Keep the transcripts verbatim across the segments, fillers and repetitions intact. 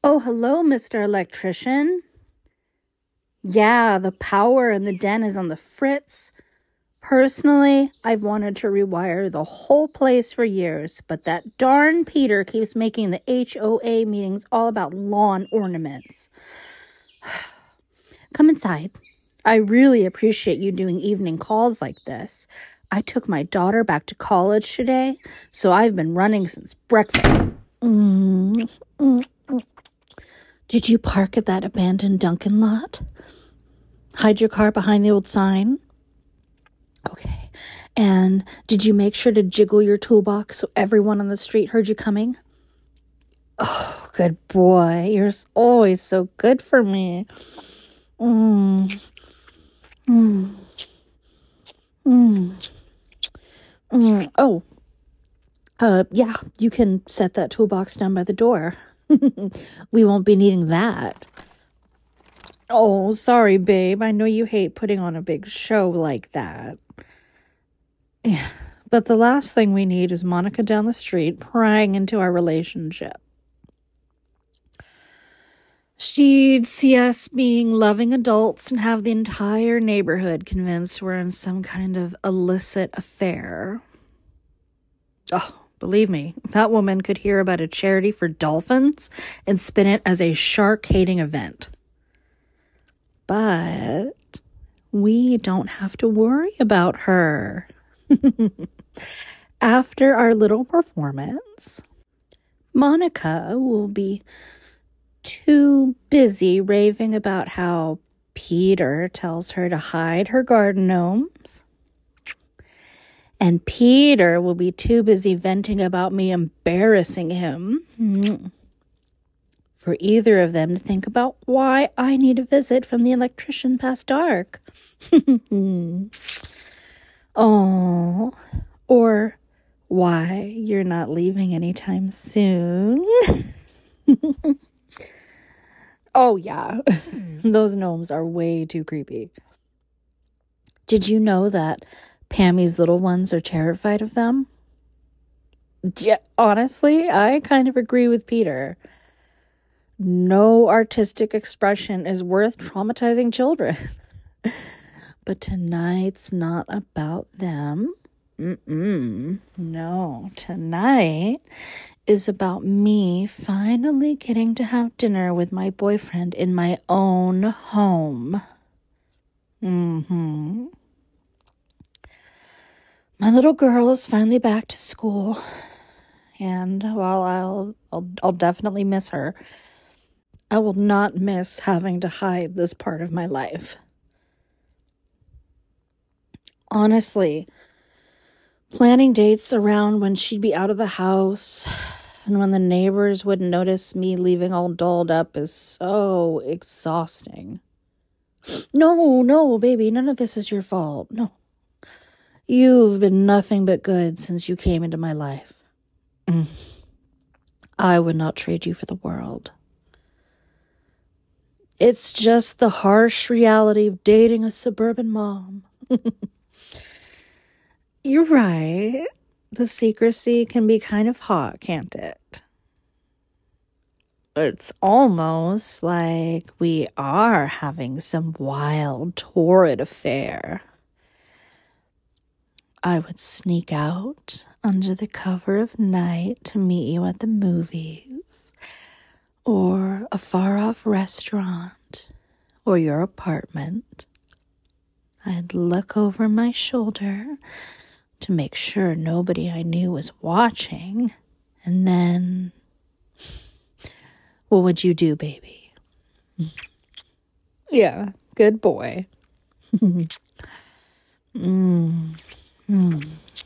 Oh, hello, Mister Electrician. Yeah, the power in the den is on the fritz. Personally, I've wanted to rewire the whole place for years, but that darn Peter keeps making the H O A meetings all about lawn ornaments. Come inside. I really appreciate you doing evening calls like this. I took my daughter back to college today, so I've been running since breakfast. Mm, mm, mm. Did you park at that abandoned Dunkin' lot? Hide your car behind the old sign? Okay. And did you make sure to jiggle your toolbox so everyone on the street heard you coming? Oh, good boy. You're always so good for me. Mm. Mm. Mm. Mm. Oh. Uh, yeah, you can set that toolbox down by the door. We won't be needing that. Oh, sorry, babe. I know you hate putting on a big show like that. Yeah, but the last thing we need is Monica down the street prying into our relationship. She'd see us being loving adults and have the entire neighborhood convinced we're in some kind of illicit affair. Oh, believe me, that woman could hear about a charity for dolphins and spin it as a shark-hating event. But we don't have to worry about her. After our little performance, Monica will be too busy raving about how Peter tells her to hide her garden gnomes. And Peter will be too busy venting about me embarrassing him for either of them to think about why I need a visit from the electrician past dark. Oh, or why you're not leaving anytime soon. Oh, yeah. Those gnomes are way too creepy. Did you know that Pammy's little ones are terrified of them? Yeah, honestly, I kind of agree with Peter. No artistic expression is worth traumatizing children. But tonight's not about them. Mm-mm. No, tonight is about me finally getting to have dinner with my boyfriend in my own home. Mm-hmm. My little girl is finally back to school, and while I'll, I'll, I'll definitely miss her, I will not miss having to hide this part of my life. Honestly, planning dates around when she'd be out of the house and when the neighbors wouldn't notice me leaving all dolled up is so exhausting. No, no, baby, none of this is your fault. No. You've been nothing but good since you came into my life. Mm. I would not trade you for the world. It's just the harsh reality of dating a suburban mom. You're right. The secrecy can be kind of hot, can't it? It's almost like we are having some wild, torrid affair. I would sneak out under the cover of night to meet you at the movies, or a far-off restaurant, or your apartment. I'd look over my shoulder to make sure nobody I knew was watching, and then, what would you do, baby? Yeah, good boy. mm. Mm.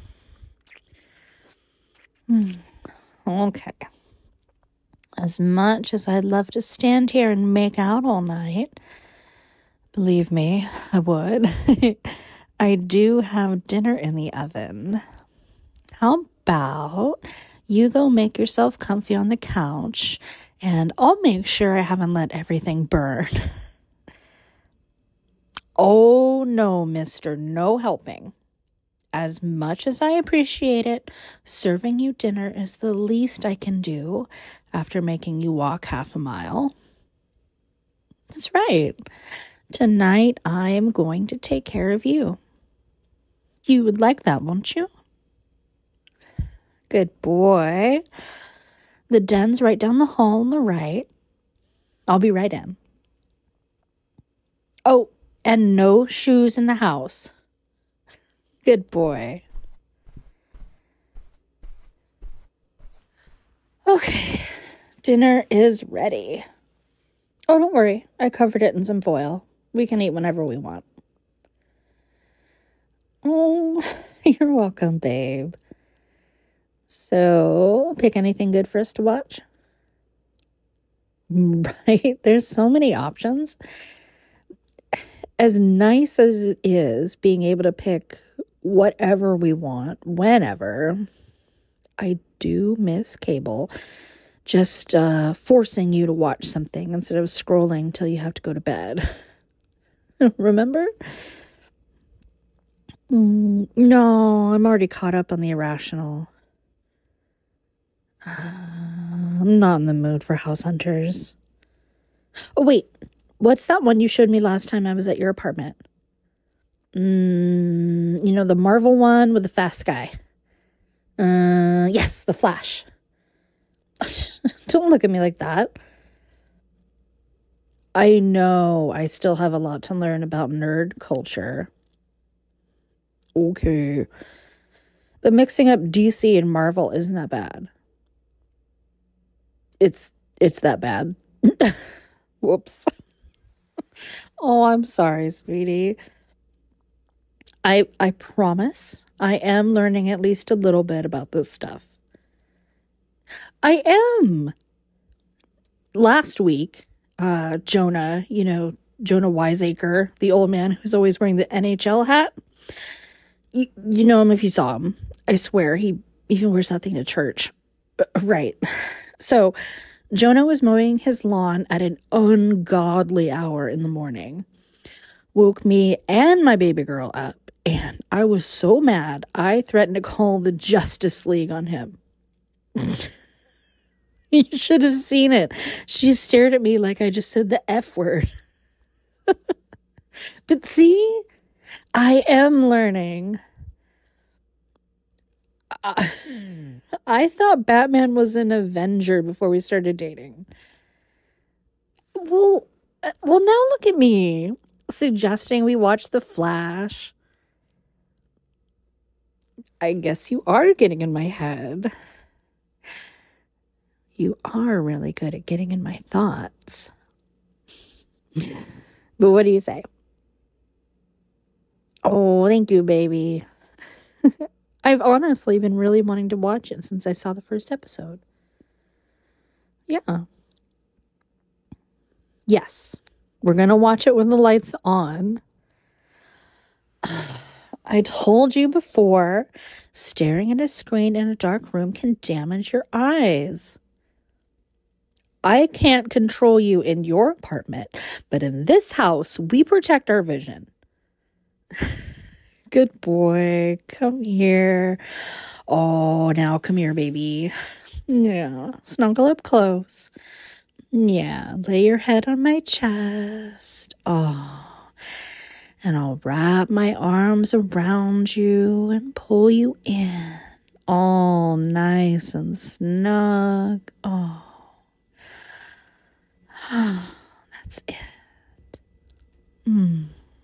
Mm. Okay. As much as I'd love to stand here and make out all night, believe me, I would. I do have dinner in the oven. How about you go make yourself comfy on the couch, and I'll make sure I haven't let everything burn. Oh, no, mister, no helping. As much as I appreciate it, serving you dinner is the least I can do after making you walk half a mile. That's right. Tonight, I am going to take care of you. You would like that, won't you? Good boy. The den's right down the hall on the right. I'll be right in. Oh, and no shoes in the house. Good boy. Okay, dinner is ready. Oh, don't worry. I covered it in some foil. We can eat whenever we want. Oh, you're welcome, babe. So, pick anything good for us to watch? Right? There's so many options. As nice as it is being able to pick whatever we want, whenever, I do miss cable. Just uh, forcing you to watch something instead of scrolling till you have to go to bed. Remember? Mm, no, I'm already caught up on The Irrational. Uh, I'm not in the mood for House Hunters. Oh, wait. What's that one you showed me last time I was at your apartment? Mm, you know, the Marvel one with the fast guy. Uh, yes, The Flash. Don't look at me like that. I know I still have a lot to learn about nerd culture. Okay. But mixing up D C and Marvel isn't that bad. It's it's that bad. Whoops. Oh, I'm sorry, sweetie. I I promise I am learning at least a little bit about this stuff. I am. Last week, uh, Jonah, you know, Jonah Wiseacre, the old man who's always wearing the N H L hat. You, you know him if you saw him. I swear, he even wears that thing to church. Uh, right. So, Jonah was mowing his lawn at an ungodly hour in the morning. Woke me and my baby girl up, and I was so mad, I threatened to call the Justice League on him. You should have seen it. She stared at me like I just said the F word. But see, I am learning. I, I thought Batman was an Avenger before we started dating. Well, well, now look at me, suggesting we watch The Flash. I guess you are getting in my head. You are really good at getting in my thoughts. But what do you say? Oh, thank you, baby. I've honestly been really wanting to watch it since I saw the first episode. Yeah. Yes. We're going to watch it when the light's on. I told you before, staring at a screen in a dark room can damage your eyes. I can't control you in your apartment, but in this house, we protect our vision. Good boy. Come here. Oh, now come here, baby. Yeah, snuggle up close. Yeah, lay your head on my chest. Oh, and I'll wrap my arms around you and pull you in. All nice and snug. Oh. Oh, that's it. Mm.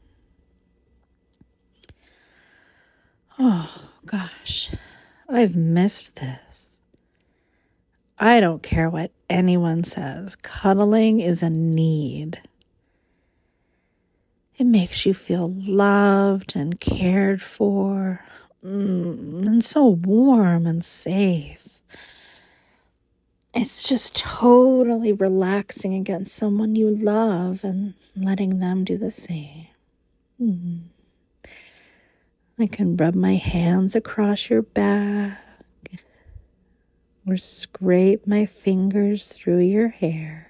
Oh, gosh. I've missed this. I don't care what anyone says. Cuddling is a need. It makes you feel loved and cared for. Mm, and so warm and safe. It's just totally relaxing against someone you love and letting them do the same. Mm. I can rub my hands across your back or scrape my fingers through your hair.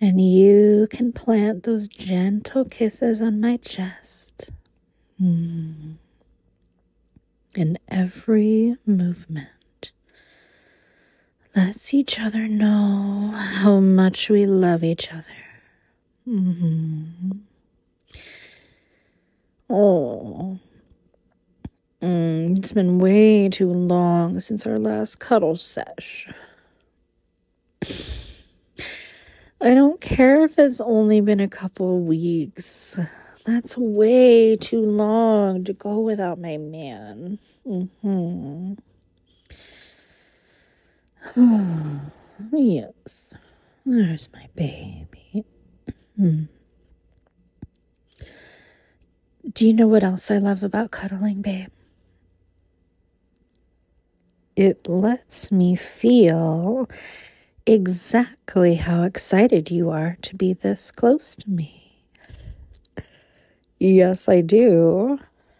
And you can plant those gentle kisses on my chest. Mm. And every movement lets each other know how much we love each other. Mm-hmm. Oh, mm, it's been way too long since our last cuddle sesh. I don't care if it's only been a couple of weeks. That's way too long to go without my man. Mm-hmm. Yes, there's my baby. Hmm. Do you know what else I love about cuddling, babe? It lets me feel exactly how excited you are to be this close to me. Yes, I do.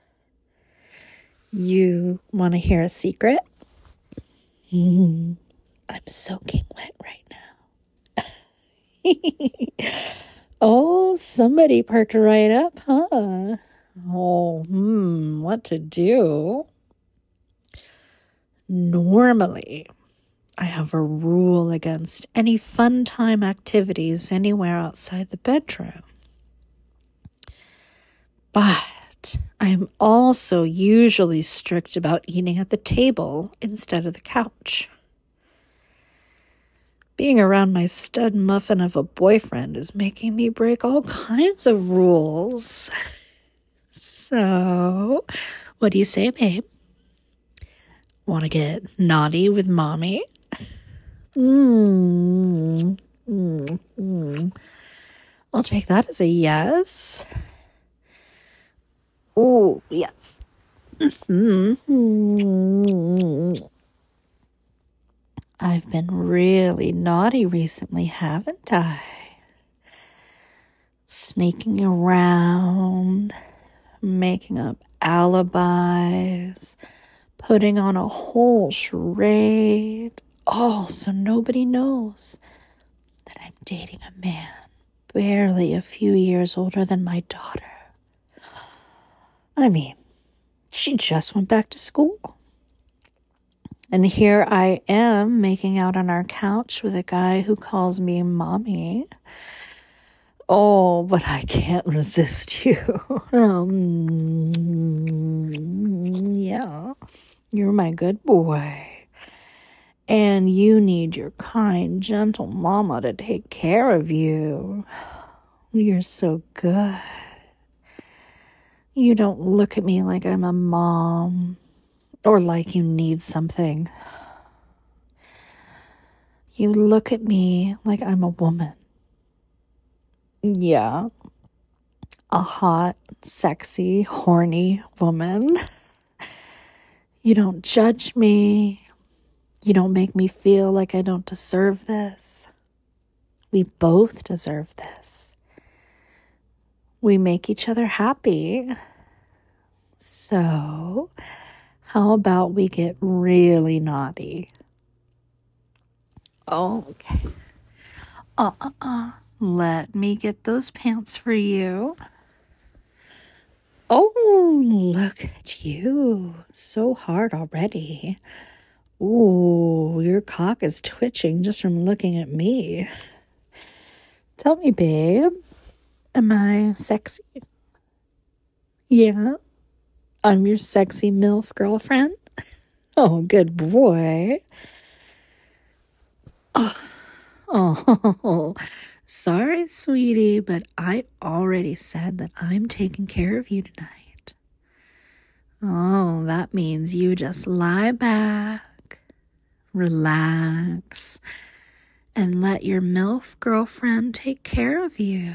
You want to hear a secret? Mm, I'm soaking wet right now. Oh, somebody perked right up, huh? Oh, hmm, what to do? Normally, I have a rule against any fun time activities anywhere outside the bedroom. But I'm also usually strict about eating at the table instead of the couch. Being around my stud muffin of a boyfriend is making me break all kinds of rules. So, what do you say, babe? Want to get naughty with mommy? Mm, mm, mm. I'll take that as a yes. Oh, yes. Mm-hmm. I've been really naughty recently, haven't I? Sneaking around, making up alibis, putting on a whole charade. Oh, so nobody knows that I'm dating a man barely a few years older than my daughter. I mean, she just went back to school. And here I am making out on our couch with a guy who calls me mommy. Oh, but I can't resist you. um, yeah, you're my good boy. And you need your kind, gentle mama to take care of you. You're so good. You don't look at me like I'm a mom or like you need something. You look at me like I'm a woman. Yeah. A hot, sexy, horny woman. You don't judge me. You don't make me feel like I don't deserve this. We both deserve this. We make each other happy. So, how about we get really naughty? Okay. Uh-uh-uh. Let me get those pants for you. Oh, look at you. So hard already. Ooh, your cock is twitching just from looking at me. Tell me, babe, am I sexy? Yeah, I'm your sexy MILF girlfriend. Oh, good boy. Oh, oh, sorry, sweetie, but I already said that I'm taking care of you tonight. Oh, that means you just lie back, relax, and let your MILF girlfriend take care of you.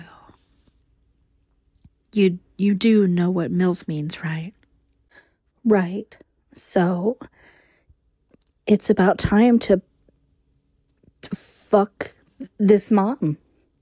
You you do know what MILF means, right? Right. So, it's about time to, to fuck this mom.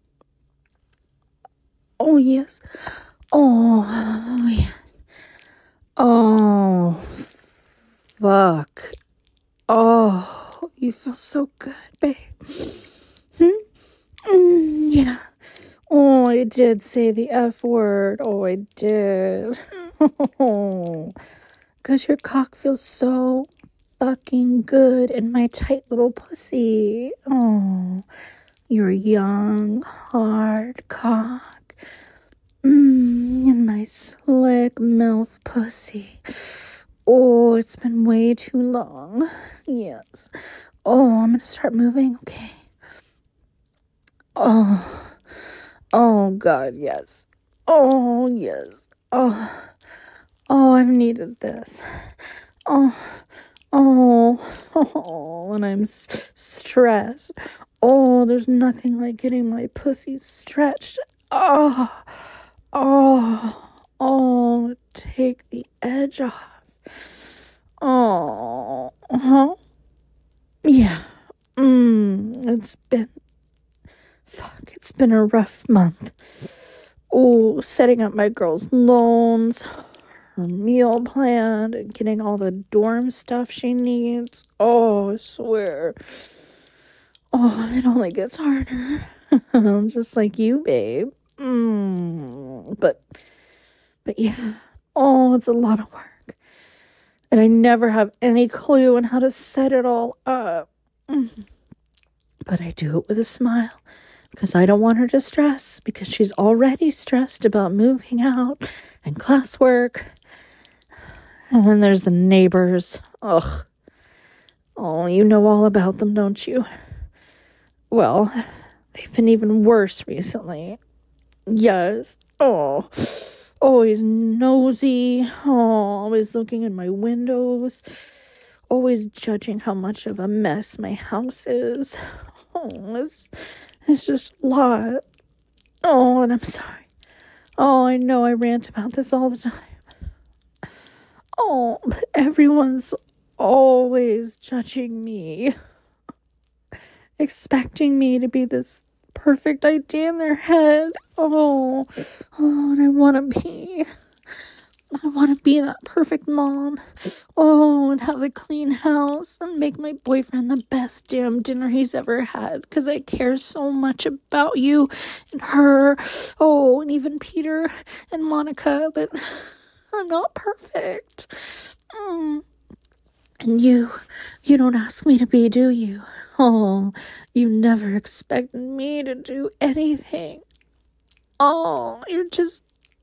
Oh, yes. Oh, yes. Oh, fuck. Oh, you feel so good, babe. Hmm? Mm, yeah. Oh, I did say the F word. Oh, I did. Oh, because your cock feels so fucking good in my tight little pussy. Oh, your young, hard cock. Mmm, in my slick MILF pussy. Oh, it's been way too long. Yes. Oh, I'm gonna start moving. Okay. Oh. Oh, God, yes. Oh, yes. Oh. Oh, I've needed this. Oh. Oh. Oh, and I'm s- stressed. Oh, there's nothing like getting my pussy stretched. Oh. Oh. Oh, take the edge off. Oh, huh? Yeah. Mm, it's been, fuck, it's been a rough month. Oh, setting up my girl's loans, her meal plan, and getting all the dorm stuff she needs. Oh, I swear. Oh, it only gets harder. Just like you, babe. Mm, but, but yeah. Oh, it's a lot of work. And I never have any clue on how to set it all up. But I do it with a smile because I don't want her to stress because she's already stressed about moving out and classwork. And then there's the neighbors. Ugh. Oh, you know all about them, don't you? Well, they've been even worse recently. Yes. Oh. Always nosy. Oh, always looking in my windows. Always judging how much of a mess my house is. Oh, it's, it's just a lot. Oh, and I'm sorry. Oh, I know I rant about this all the time. Oh, but everyone's always judging me. Expecting me to be this perfect idea in their head. Oh, oh, and I want to be... I want to be that perfect mom. Oh, and have a clean house and make my boyfriend the best damn dinner he's ever had because I care so much about you and her. Oh, and even Peter and Monica, but I'm not perfect. Mm. And you, you don't ask me to be, do you? Oh, you never expected me to do anything. Oh, you're just...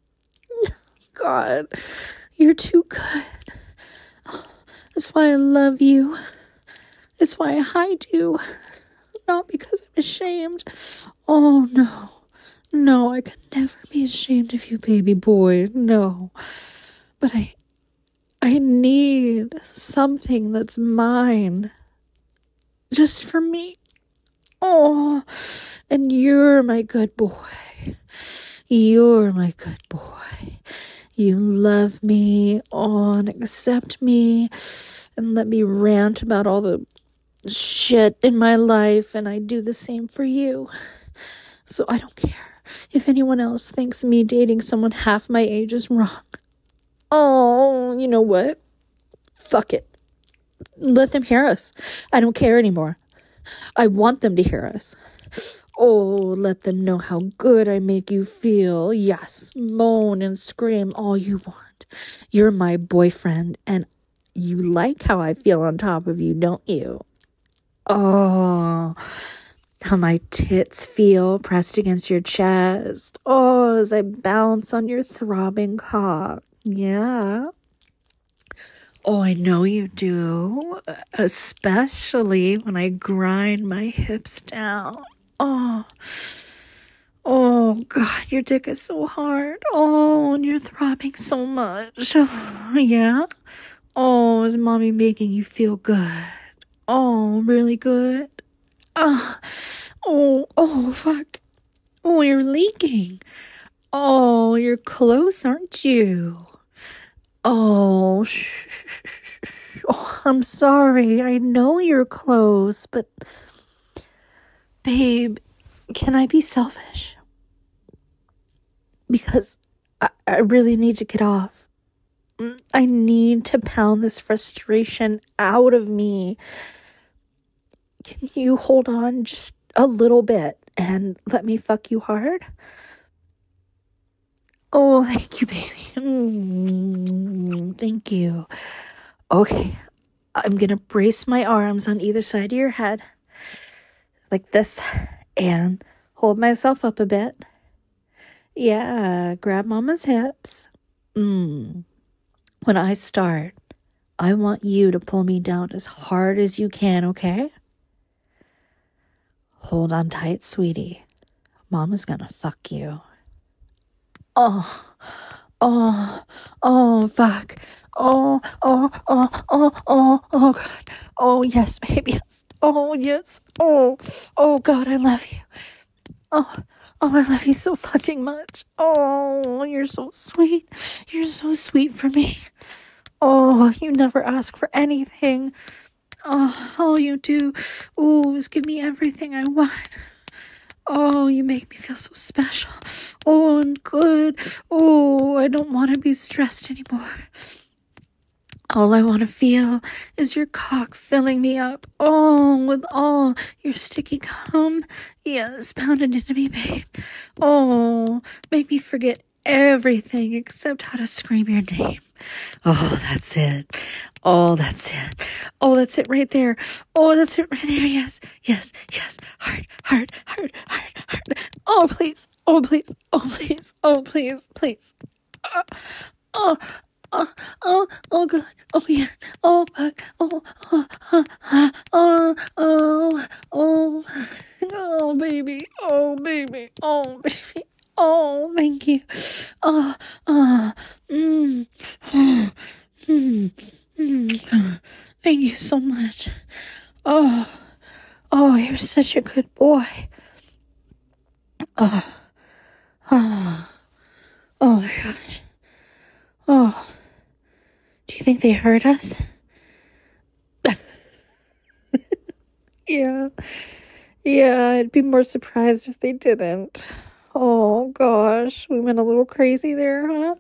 God, you're too good. That's why I love you. It's why I hide you. Not because I'm ashamed. Oh, no. No, I could never be ashamed of you, baby boy. No. But I... I need something that's mine. Just for me. Oh, and you're my good boy. You're my good boy. You love me, oh, and accept me, and let me rant about all the shit in my life, and I do the same for you. So I don't care if anyone else thinks me dating someone half my age is wrong. Oh, you know what? Fuck it. Let them hear us. I don't care anymore. I want them to hear us. Oh, let them know how good I make you feel. Yes, moan and scream all you want. You're my boyfriend, and you like how I feel on top of you, don't you? Oh, how my tits feel pressed against your chest. Oh, as I bounce on your throbbing cock. Yeah. Oh, I know you do. Especially when I grind my hips down. Oh, oh, God, your dick is so hard. Oh, and you're throbbing so much. Oh, yeah? Oh, is mommy making you feel good? Oh, really good? Oh, oh, oh, fuck. Oh, you're leaking. Oh, you're close, aren't you? Oh, shh, shh, shh, shh. Oh, I'm sorry. I know you're close, but... Babe, can I be selfish? Because I, I really need to get off. I need to pound this frustration out of me. Can you hold on just a little bit? and let me fuck you hard? Oh, thank you, baby. Mm, thank you. Okay, I'm gonna brace my arms on either side of your head, like this, and hold myself up a bit. Yeah, grab mama's hips. Mm. When I start, I want you to pull me down as hard as you can, okay? Hold on tight, sweetie. Mama's gonna fuck you. Oh, oh, oh, fuck. Oh, oh, oh, oh, oh, oh, God. Oh, yes, baby, yes. Oh, yes. Oh, oh, God, I love you. Oh, oh, I love you so fucking much. Oh, you're so sweet. You're so sweet for me. Oh, you never ask for anything. Oh, all you do, oh, is give me everything I want. Oh, you make me feel so special. Oh, and good. Oh, I don't want to be stressed anymore. All I want to feel is your cock filling me up. Oh, with all your sticky cum. Yes, pound it into me, babe. Oh, make me forget everything except how to scream your name. Oh, that's it. Oh, that's it. Oh, that's it right there. Oh, that's it right there. Yes, yes, yes. Hard, hard, hard, hard, hard. Oh, please. Oh, please. Oh, please. Oh, please, please. Uh, oh, oh, oh, oh, God. Oh, yeah. Oh, fuck. Oh, oh, oh, oh, oh, oh, oh, baby. Oh, baby. Oh, baby. Oh, thank you. Oh, oh, mm, oh, mm, mm. Thank you so much. Oh, oh, you're such a good boy. Oh, oh, oh my gosh. Oh, do you think they hurt us? Yeah, yeah, I'd be more surprised if they didn't. Oh gosh, we went a little crazy there, huh?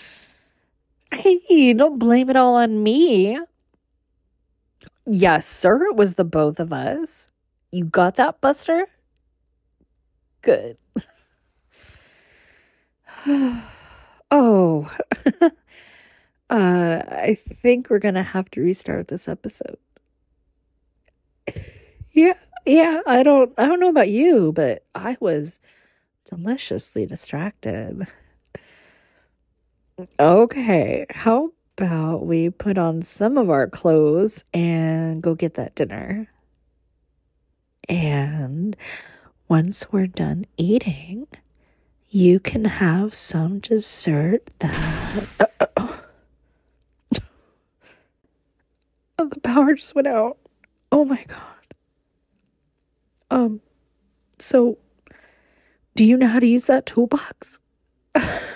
Hey, don't blame it all on me. Yes, sir, it was the both of us. You got that, Buster? Good. Oh, uh, I think we're gonna have to restart this episode. Yeah, yeah, I don't, I don't know about you, but I was deliciously distracted. Okay, how about we put on some of our clothes and go get that dinner? And once we're done eating, you can have some dessert that... Uh, uh, uh. Oh, the power just went out. Oh my God. Um, so, do you know how to use that toolbox?